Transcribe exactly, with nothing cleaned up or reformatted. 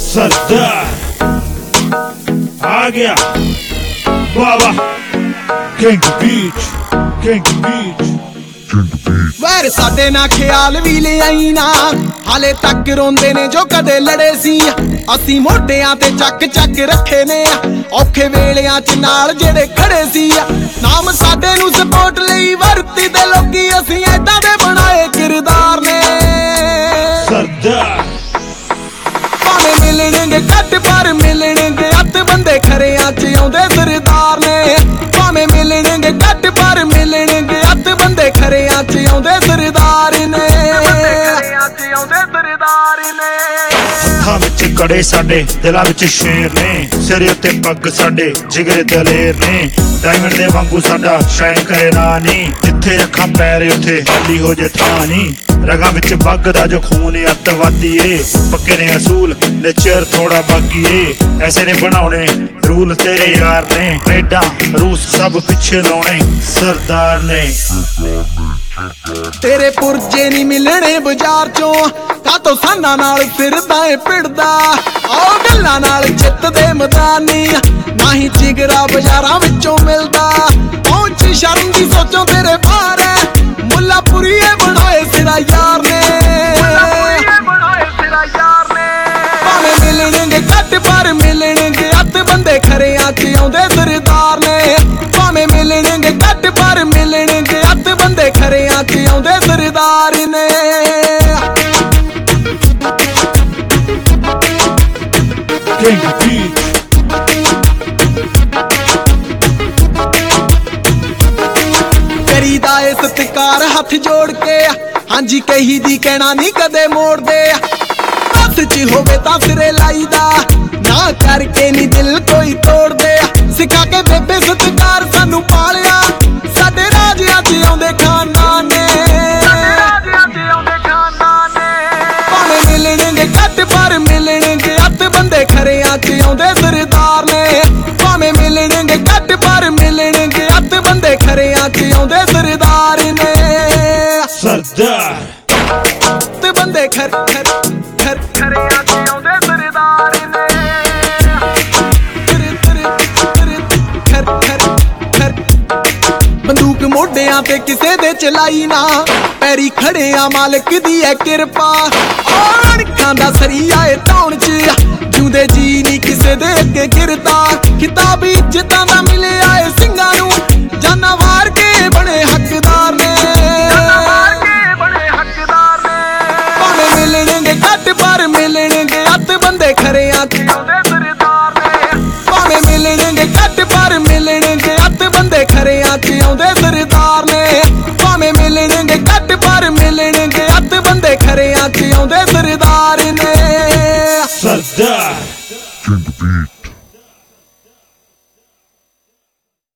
सरदार आ गया बाबा किंग बीच किंग बीच ਵੈਰ ਸਾਡੇ ਨਾ ਖਿਆਲ ਵੀ ਲਿਆਈ ਨਾ ਹਾਲੇ ਤੱਕ ਰੋਂਦੇ ਨੇ ਜੋ ਕਦੇ ਲੜੇ ਸੀ ਅਸੀਂ ਮੋਢਿਆਂ ਤੇ ਚੱਕ ਚੱਕ ਰੱਖੇ ਨੇ ਔਖੇ ਵੇਲਿਆਂ ਚ ਨਾਲ ਜਿਹੜੇ ਖੜੇ ਸੀ ਨਾਮ ਸਾਡੇ ਨੂੰ ਸਪੋਰਟ ਲਈ ਵਰਤੀ ਦੇ ਲੋਕੀ ਅਸੀਂ ਐਦਾਂ ਦੇ ਬਣਾਏ ਕਿਰਦਾਰ ਨੇ सरदार ਭਾਵੇਂ ਮਿਲਣਗੇ ਘੱਟ ਪਰ ਮਿਲਣਗੇ ਅੱਤ ਬੰਦੇ ਖਰਿਆਂ ਚ ਆਉਂਦੇ ਸਰਦਾਰ ਨੇ ਭਾਵੇਂ ਮਿਲਣਗੇ ਘੱਟ ਪਰ ਮਿਲਣਗੇ ਅੱਤ ਬੰਦੇ ਖਰਿਆਂ ਚ ਆਉਂਦੇ ਸਰਦਾਰ ਨੇ ਖਰਿਆਂ ਚ ਆਉਂਦੇ ਸਰਦਾਰ ਨੇ ਹੱਥਾਂ ਵਿੱਚ ਕੜੇ ਸਾਡੇ ਦਿਲਾਂ ਵਿੱਚ ਸ਼ੇਰ ਨੇ ਸਿਰ ਉੱਤੇ ਪੱਗ ਸਾਡੇ ਜਿਗਰੇ ਦਲੇਰ ਨੇ ਡਾਇਮੰਡ ਦੇ ਵਾਂਗੂ ਸਾਡਾ ਸ਼ਾਇਨ ਕਰੇ ਨਾ ਨੀ ਜਿੱਥੇ ਰੱਖਾਂ ਪੈਰ ਉੱਥੇ ਖਾਲੀ ਹੋ ਜੇ ਥਾਂ ਨੀ ਰਗਾਂ ਵਿੱਚ ਵਗਦਾ ਜੋ ਖੂਨ ਅੱਤਵਾਦੀ ਏ ਪੱਕੇ ਨੇ ਅਸੂਲ ਨੇਚਰ ਥੋੜਾ ਬਾਕੀ ਏ ਐਸੇ ਨੇ ਬਣਾਉਣੇ ਰੂਲ ਤੇਰੇ ਯਾਰ ਨੇ ਕੈਨੇਡਾ ਰੂਸ ਸਭ ਪਿੱਛੇ ਲਾਉਣੇ ਸਰਦਾਰ ਨੇ ਤੇਰੇ ਪੁਰਜੇ ਨਹੀਂ ਮਿਲਣੇ ਬਾਜ਼ਾਰ ਚੋਂ ਕਾਤੋਂ ਸਾਨਾਂ ਨਾਲ ਫਿਰਦਾ ਏ ਪਿੜਦਾ ਆਓ ਗੱਲਾਂ ਨਾਲ ਜਿੱਤ ਦੇ ਮੈਦਾਨੀ ਨਹੀਂ ਜਿਗਰਾ ਬਾਜ਼ਾਰਾਂ ਵਿੱਚੋਂ ਮਿਲਦਾ ਪਹੁੰਚ ਸ਼ਰਮ ਦੀ ਸੋਚੋਂ ਤੇਰੇ ਪਾਰ ਮੁੱਲਾਪੁਰੀਏ ਬਣਾਏ ਸਿਰਾ ਯਾਰ ਨੇ ਭਾਵੇਂ ਮਿਲਣਗੇ ਘੱਟ ਪਰ ਮਿਲਣਗੇ ਅੱਤ ਬੰਦੇ ਖਰਿਆਂ ਚ ਆਉਂਦੇ ਸਰਦਾਰ ਨੇ ਭਾਵੇਂ ਮਿਲਣਗੇ ਘੱਟ ਪਰ ਮਿਲਣਗੇ ਅੱਤ ਬੰਦੇ ਖਰਿਆਂ ਚ ਆਉਂਦੇ ਸਰਦਾਰ ਨੇ ਕਿੰਗ ਬੀਚ ਕਰੀਦਾ ਏ ਸਤਿਕਾਰ ਹੱਥ ਜੋੜ ਕੇ ਹਾਂਜੀ ਕਹੀ ਦੀ ਕਹਿਣਾ ਨਹੀਂ ਕਦੇ ਮੋੜਦੇ ਹੱਥ 'ਚ ਹੋਵੇ ਤਾਂ ਸਿਰੇ ਲਾਈਦਾ ਨਾ ਕਰਕੇ ਨਹੀਂ ਦਿਲ ਕੋਈ ਤੋੜਦੇ ਸਿਖਾ ਕੇ ਬੇਬੇ ਸਤਿਕਾਰ ਸਾਨੂੰ ਪਾਲਿਆ ਸਾਡੇ ਰਾਜਿਆਂ 'ਚ ਆਉਂਦੇ ਖਾਨਦਾਨ ਨੇ ਭਾਵੇਂ ਮਿਲਣਗੇ ਘੱਟ ਪਰ ਮਿਲਣਗੇ ਅੱਤ ਬੰਦੇ ਖਰਿਆਂ 'ਚ ਆਉਂਦੇ ਸਰਦਾਰ ਨੇ ਭਾਵੇਂ ਮਿਲਣਗੇ ਘੱਟ ਪਰ ਮਿਲਣਗੇ ਅੱਤ ਬੰਦੇ ਖਰਿਆਂ 'ਚ ਆਉਂਦੇ ਸਰਦਾਰ ਨੇ ਸਰਦਾਰ ਤੇ ਬੰਦੇ ਖਰ ਖਰ ਖਰ ਖਰਿਆਂ 'ਚ ਆਉਂਦੇ ਸਰਦਾਰ ਨੇ ਖਰ ਖਰ ਖਰ ਬੰਦੂਕ ਮੋਢਿਆਂ ਤੇ ਕਿਸੇ ਦੇ ਚਲਾਈ ਨਾ ਪੈਰੀ ਖੜਿਆ ਮਾਲਕ ਦੀ ਐ ਕਿਰਪਾ ਅਣਖਾਂ ਦਾ ਸਰੀਆ ਏ ਧੌਣ 'ਚ ਜੂਦੇ ਜੀ ਨਹੀਂ ਕਿਸੇ ਦੇ ਅੱਗੇ ਗਿਰਦਾ ਕਿਤਾਬੀ ਇੱਜ਼ਤਾਂ ਦਾ